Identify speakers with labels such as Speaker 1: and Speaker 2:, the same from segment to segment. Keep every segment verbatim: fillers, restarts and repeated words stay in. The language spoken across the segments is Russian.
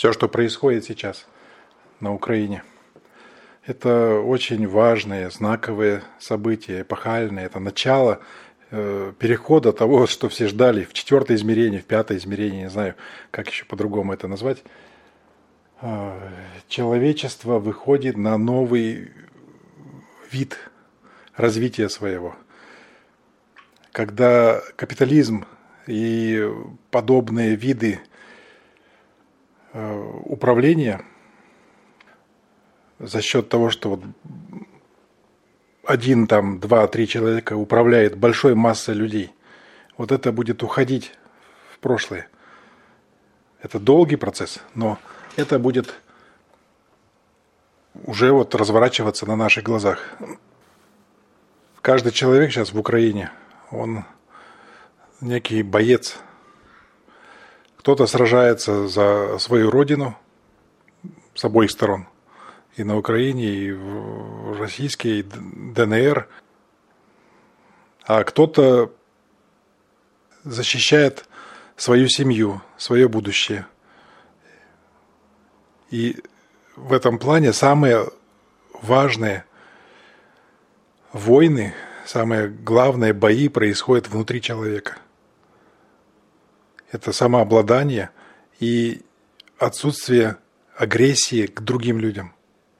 Speaker 1: Все, что происходит сейчас на Украине, это очень важные, знаковые события, эпохальные. Это начало э, перехода того, что все ждали в четвертое измерение, в пятое измерение, не знаю, как еще по-другому это назвать. Э, человечество выходит на новый вид развития своего. Когда капитализм и подобные виды э, управления за счет того, что вот один, там, два, три человека управляет большой массой людей, вот это будет уходить в прошлое. Это долгий процесс, но это будет уже вот разворачиваться на наших глазах. Каждый человек сейчас в Украине, он некий боец. Кто-то сражается за свою родину с обоих сторон. И на Украине, и в российской, и ДНР. А кто-то защищает свою семью, свое будущее. И в этом плане самые важные войны, самые главные бои происходят внутри человека. Это самообладание и отсутствие агрессии к другим людям.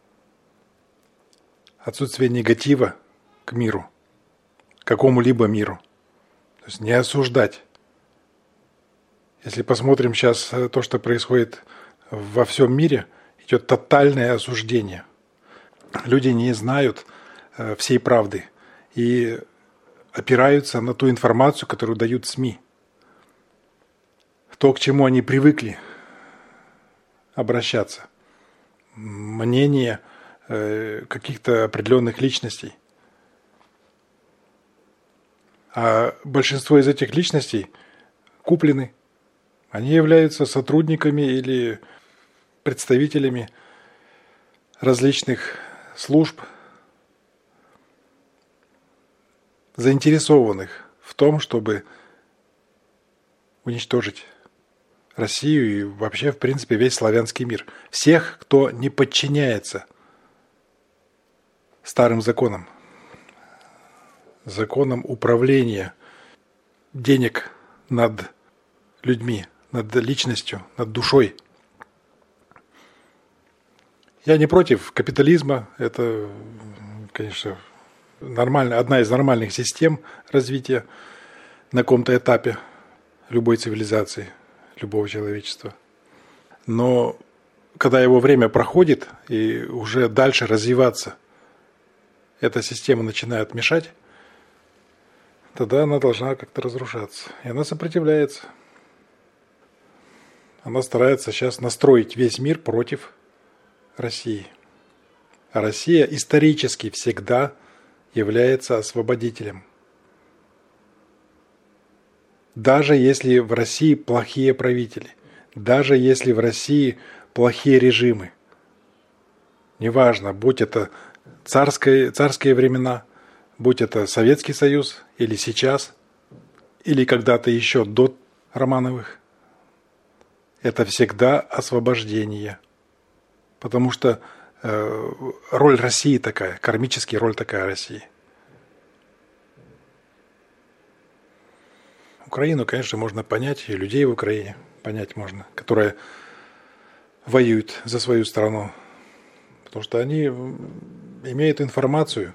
Speaker 1: Отсутствие негатива к миру, к какому-либо миру. То есть не осуждать. Если посмотрим сейчас то, что происходит во всем мире, идет тотальное осуждение. Люди не знают всей правды и опираются на ту информацию, которую дают СМИ. То, к чему они привыкли обращаться. Мнение каких-то определенных личностей. А большинство из этих личностей куплены. Они являются сотрудниками или представителями различных служб, заинтересованных в том, чтобы уничтожить Россию и вообще, в принципе, весь славянский мир. Всех, кто не подчиняется старым законам, законам управления денег над людьми, над личностью, над душой. Я не против капитализма, это, конечно, нормально, одна из нормальных систем развития на каком-то этапе любой цивилизации, любого человечества. Но когда его время проходит и уже дальше развиваться эта система начинает мешать, тогда она должна как-то разрушаться. И она сопротивляется. Она старается сейчас настроить весь мир против России. А Россия исторически всегда является освободителем. Даже если в России плохие правители, даже если в России плохие режимы, неважно, будь это царские, царские времена, будь это Советский Союз или сейчас, или когда-то еще до Романовых, это всегда освобождение. Потому что э, роль России такая, кармически роль такая России. Украину, конечно, можно понять, и людей в Украине понять можно, которые воюют за свою страну. Потому что они имеют информацию,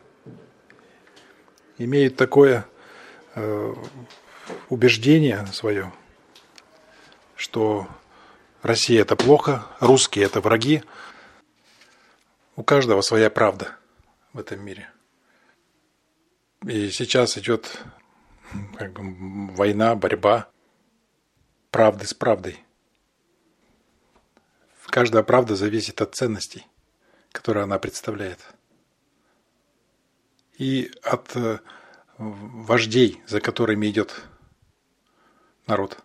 Speaker 1: имеют такое э, убеждение свое, что Россия – это плохо, русские – это враги. У каждого своя правда в этом мире. И сейчас идет как бы война, борьба правды с правдой. Каждая правда зависит от ценностей, которые она представляет. И от вождей, за которыми идет народ.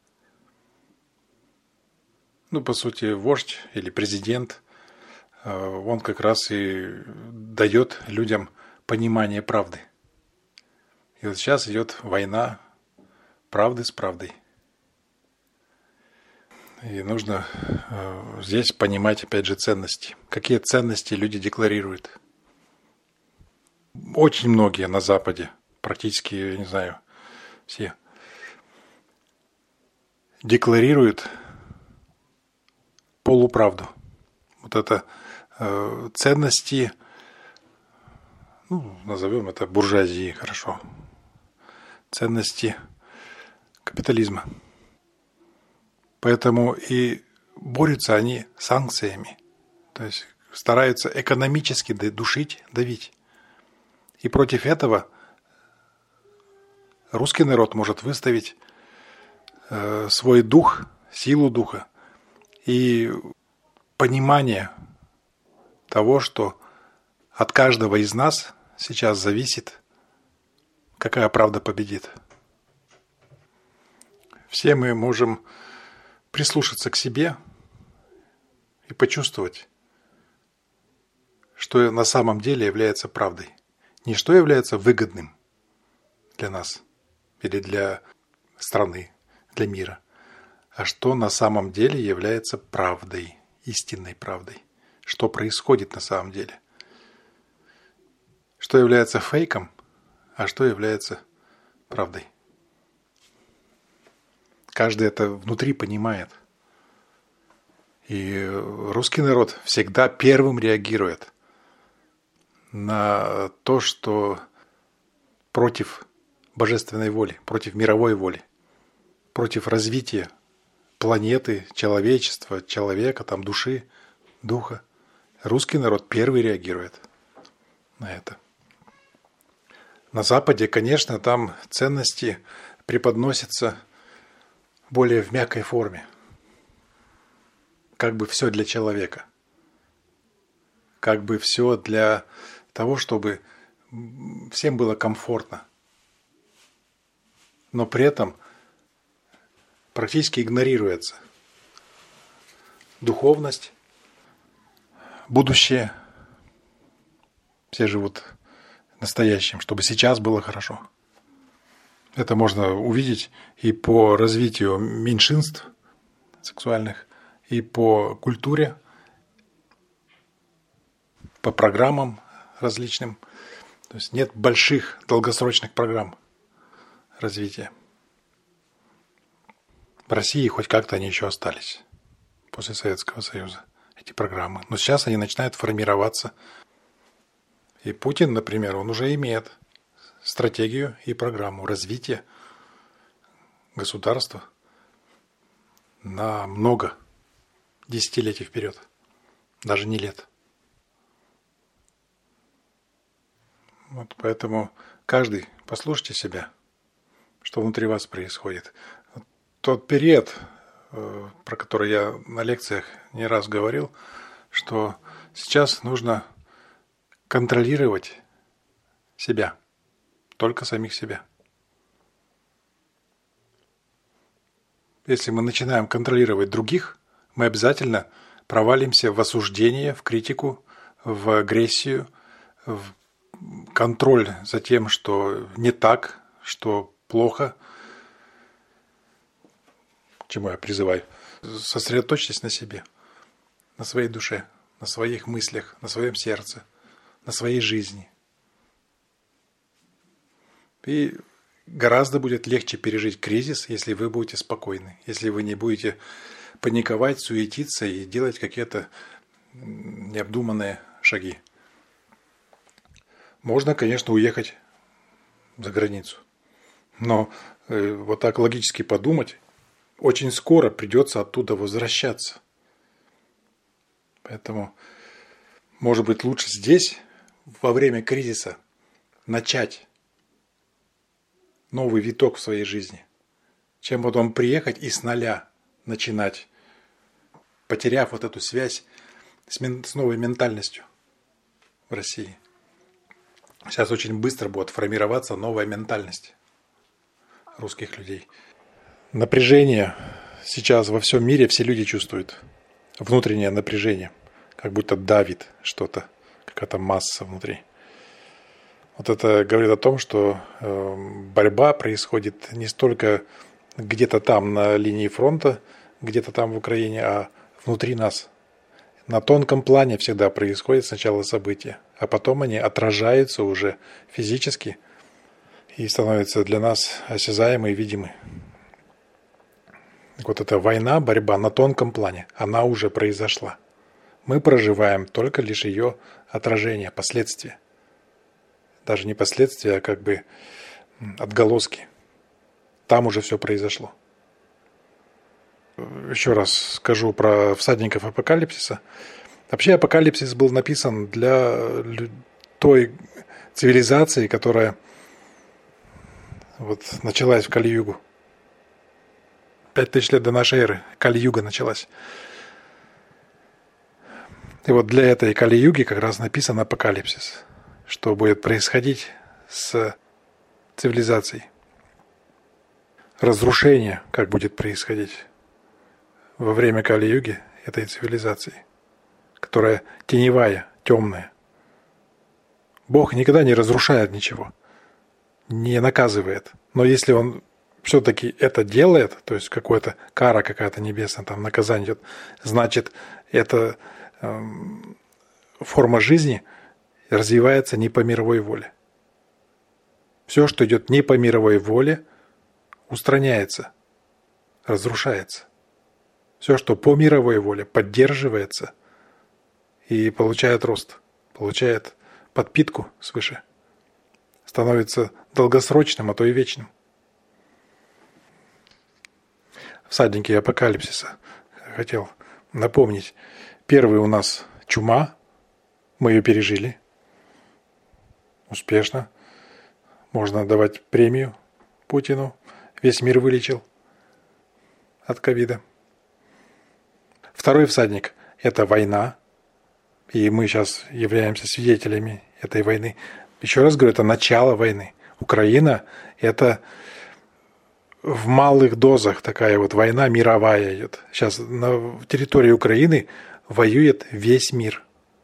Speaker 1: Ну, по сути, вождь или президент, он как раз и дает людям понимание правды. И вот сейчас идет война правды с правдой. И нужно э, здесь понимать, опять же, ценности. Какие ценности люди декларируют. Очень многие на Западе, практически, я не знаю, все, декларируют полуправду. Вот это э, ценности, ну, назовем это буржуазии, хорошо, ценности капитализма. Поэтому и борются они санкциями, то есть стараются экономически душить, давить. И против этого русский народ может выставить э, свой дух, силу духа и понимание того, что от каждого из нас сейчас зависит, какая правда победит. Все мы можем прислушаться к себе и почувствовать, что на самом деле является правдой. Не что является выгодным для нас или для страны, для мира, а что на самом деле является правдой, истинной правдой. Что происходит на самом деле. Что является фейком, а что является правдой. Каждый это внутри понимает. И русский народ всегда первым реагирует на то, что против божественной воли, против мировой воли, против развития планеты, человечества, человека, там, души, духа. Русский народ первый реагирует на это. На Западе, конечно, там ценности преподносятся более в мягкой форме. Как бы все для человека. Как бы все для того, чтобы всем было комфортно. Но при этом практически игнорируется духовность, будущее. Все живут настоящим, чтобы сейчас было хорошо. Это можно увидеть и по развитию меньшинств сексуальных, и по культуре, по программам различным. То есть нет больших долгосрочных программ развития. В России хоть как-то они еще остались после Советского Союза, эти программы. Но сейчас они начинают формироваться. И Путин, например, он уже имеет стратегию и программу развития государства на много десятилетий вперед, даже не лет. Вот поэтому каждый, послушайте себя, что внутри вас происходит. Тот период, про который я на лекциях не раз говорил, что сейчас нужно контролировать себя, только самих себя. Если мы начинаем контролировать других, мы обязательно провалимся в осуждение, в критику, в агрессию, в контроль за тем, что не так, что плохо. К чему я призываю? Сосредоточьтесь на себе, на своей душе, на своих мыслях, на своем сердце, на своей жизни. И гораздо будет легче пережить кризис, если вы будете спокойны, если вы не будете паниковать, суетиться и делать какие-то необдуманные шаги. Можно, конечно, уехать за границу, но э, вот так логически подумать, очень скоро придется оттуда возвращаться. Поэтому, может быть, лучше здесь, во время кризиса, начать новый виток в своей жизни, чем потом приехать и с нуля начинать, потеряв вот эту связь с, мен- с новой ментальностью в России. Сейчас очень быстро будет формироваться новая ментальность русских людей. Напряжение сейчас во всем мире все люди чувствуют. Внутреннее напряжение, как будто давит что-то, какая-то масса внутри. Вот это говорит о том, что борьба происходит не столько где-то там на линии фронта, где-то там в Украине, а внутри нас. На тонком плане всегда происходит сначала события, а потом они отражаются уже физически и становятся для нас осязаемы и видимы. Вот эта война, борьба на тонком плане, она уже произошла. Мы проживаем только лишь ее отражение, последствия. Даже не последствия, а как бы отголоски. Там уже все произошло. Еще раз скажу про всадников апокалипсиса. Вообще апокалипсис был написан для той цивилизации, которая вот началась в Кали-югу. Пять тысяч лет до нашей эры Кали-юга началась. И вот для этой Кали-юги как раз написан апокалипсис. Что будет происходить с цивилизацией. Разрушение, как будет происходить во время Кали-юги этой цивилизации, которая теневая, темная. Бог никогда не разрушает ничего, не наказывает. Но если Он все-таки это делает, то есть какая-то кара какая-то небесная, там наказание идет, значит, эта э, форма жизни развивается не по мировой воле. Все, что идет не по мировой воле, устраняется, разрушается. Все, что по мировой воле, поддерживается и получает рост, получает подпитку свыше, становится долгосрочным, а то и вечным. Всадники апокалипсиса хотел напомнить. Первый у нас чума, мы ее пережили успешно. Можно давать премию Путину, весь мир вылечил от ковида. Второй всадник – это война, и мы сейчас являемся свидетелями этой войны. Еще раз говорю, это начало войны. Украина – это в малых дозах такая вот война мировая идет. Сейчас на территории Украины воюет весь мир.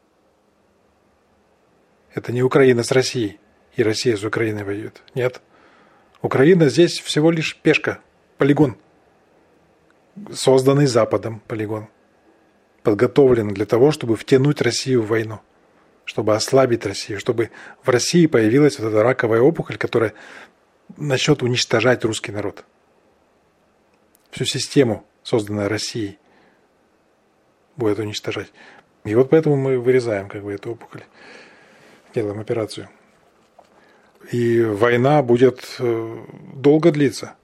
Speaker 1: Это не Украина с Россией, и Россия с Украиной воюет. Нет. Украина здесь всего лишь пешка, полигон. Созданный Западом полигон. Подготовлен для того, чтобы втянуть Россию в войну. Чтобы ослабить Россию. Чтобы в России появилась вот эта раковая опухоль, которая начнет уничтожать русский народ. Всю систему, созданную Россией, будет уничтожать. И вот поэтому мы вырезаем как бы эту опухоль. Делаем операцию. И война будет долго длиться.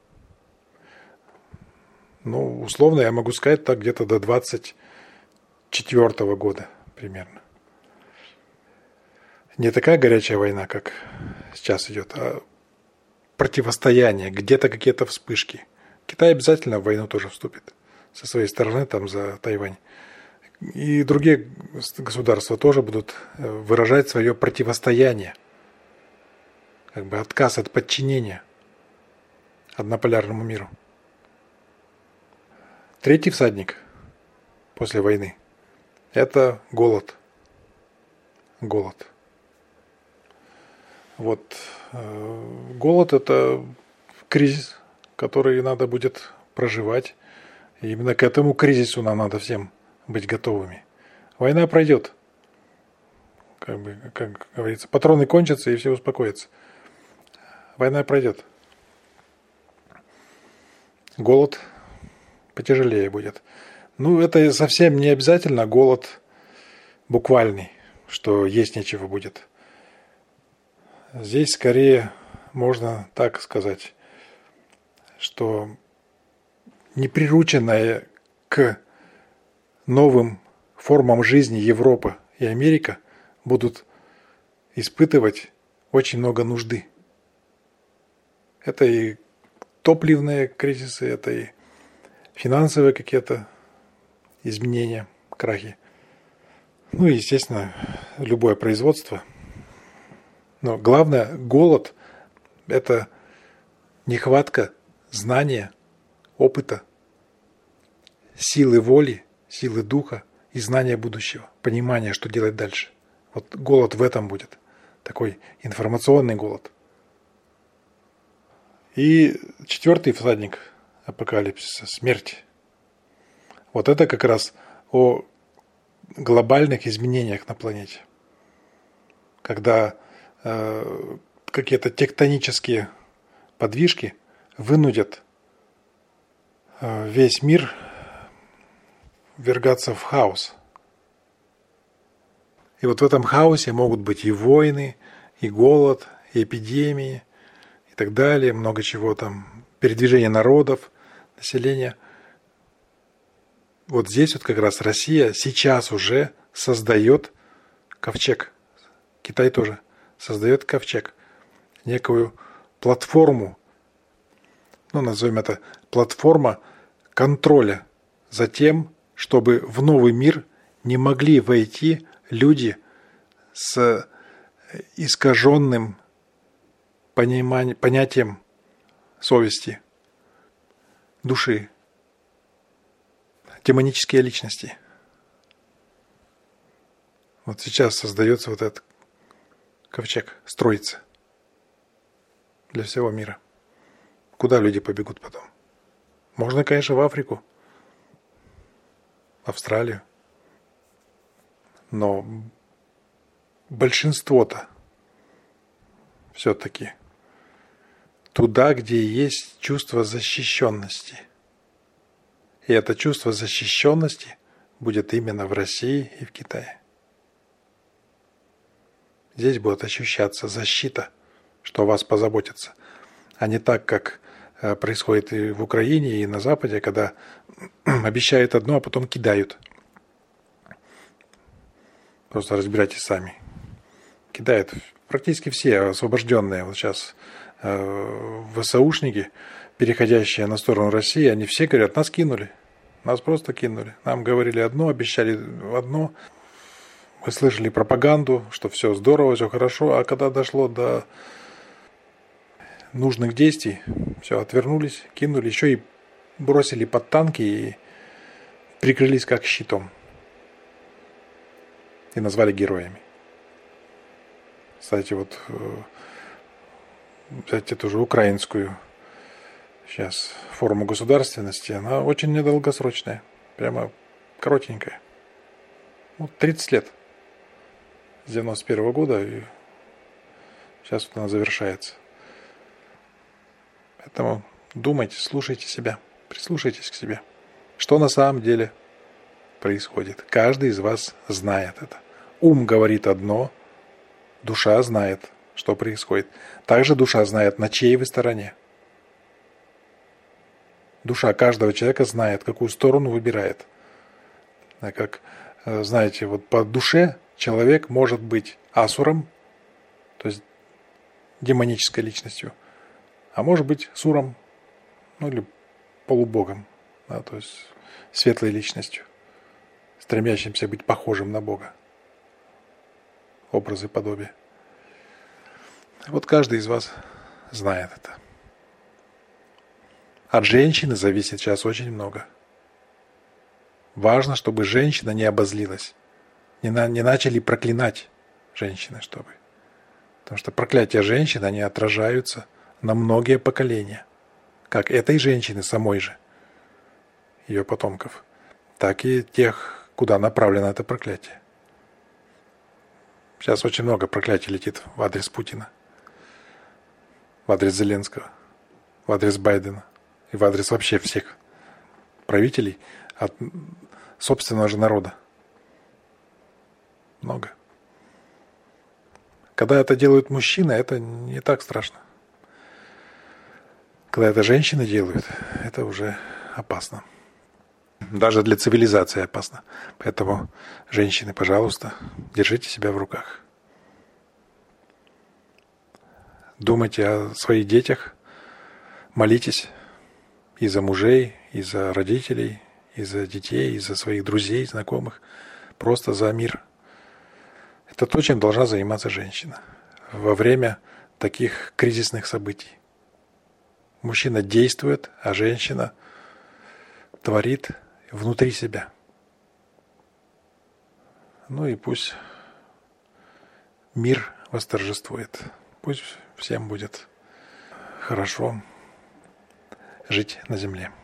Speaker 1: Ну, условно я могу сказать так где-то до двадцать четвёртого года примерно. Не такая горячая война, как сейчас идет, а противостояние, где-то какие-то вспышки. Китай обязательно в войну тоже вступит со своей стороны там за Тайвань. И другие государства тоже будут выражать свое противостояние, как бы отказ от подчинения однополярному миру. Третий всадник после войны – это голод. Голод. Вот голод – это кризис, который надо будет проживать. И именно к этому кризису нам надо всем быть готовыми. Война пройдет. Как бы, как говорится, патроны кончатся и все успокоится. Война пройдет. Голод потяжелее будет. Ну, это совсем не обязательно голод буквальный, что есть нечего будет. Здесь скорее можно так сказать, что неприрученная к новым формам жизни Европа и Америка будут испытывать очень много нужды. Это и топливные кризисы, это и финансовые какие-то изменения, крахи. Ну и, естественно, любое производство. Но главное, голод – это нехватка знания, опыта, силы воли, силы духа и знания будущего, понимания, что делать дальше. Вот голод в этом будет, такой информационный голод. И четвертый всадник апокалипсиса – смерть. Вот это как раз о глобальных изменениях на планете. Когда э, какие-то тектонические подвижки вынудят э, весь мир ввергаться в хаос. И вот в этом хаосе могут быть и войны, и голод, и эпидемии, и так далее, много чего там, передвижение народов, населения. Вот здесь вот как раз Россия сейчас уже создает ковчег. Китай тоже создает ковчег. Некую платформу, ну, назовем это платформа контроля за тем, чтобы в новый мир не могли войти люди с искаженным пониманием, понятием совести, души, демонические личности. Вот сейчас создается вот этот ковчег, строится для всего мира. Куда люди побегут потом? Можно, конечно, в Африку, в Австралию. Но большинство-то все-таки туда, где есть чувство защищенности. И это чувство защищенности будет именно в России и в Китае. Здесь будет ощущаться защита, что о вас позаботятся, а не так, как происходит и в Украине, и на Западе, когда обещают одно, а потом кидают. Просто разбирайтесь сами. Кидают практически все освобожденные вот сейчас э, ВСУшники, переходящие на сторону России, они все говорят, нас кинули. Нас просто кинули. Нам говорили одно, обещали одно. Мы слышали пропаганду, что все здорово, все хорошо, а когда дошло до нужных действий, все, отвернулись, кинули, еще и бросили под танки и прикрылись как щитом. И назвали героями. Кстати, вот взять эту же украинскую сейчас форму государственности, она очень недолгосрочная, прямо коротенькая. Вот тридцать лет. С девяносто первого года, и сейчас вот она завершается. Поэтому думайте, слушайте себя, прислушайтесь к себе. Что на самом деле происходит? Каждый из вас знает это. Ум говорит одно, душа знает, что происходит. Также душа знает, на чьей вы стороне. Душа каждого человека знает, какую сторону выбирает. А как, знаете, вот по душе человек может быть асуром, то есть демонической личностью, а может быть суром, ну или полубогом, да, то есть светлой личностью, стремящимся быть похожим на Бога. Образы подобия. Вот каждый из вас знает это. От женщины зависит сейчас очень много. Важно, чтобы женщина не обозлилась. Не, на, не начали проклинать женщины, чтобы. Потому что проклятия женщин, они отражаются на многие поколения. Как этой женщины самой же, ее потомков, так и тех, куда направлено это проклятие. Сейчас очень много проклятий летит в адрес Путина, в адрес Зеленского, в адрес Байдена и в адрес вообще всех правителей от собственного же народа. Много. Когда это делают мужчины, это не так страшно. Когда это женщины делают, это уже опасно. Даже для цивилизации опасно. Поэтому, женщины, пожалуйста, держите себя в руках. Думайте о своих детях, молитесь и за мужей, и за родителей, и за детей, и за своих друзей, знакомых, просто за мир. Это то, чем должна заниматься женщина во время таких кризисных событий. Мужчина действует, а женщина творит внутри себя. Ну и пусть мир восторжествует. Пусть всем будет хорошо жить на земле.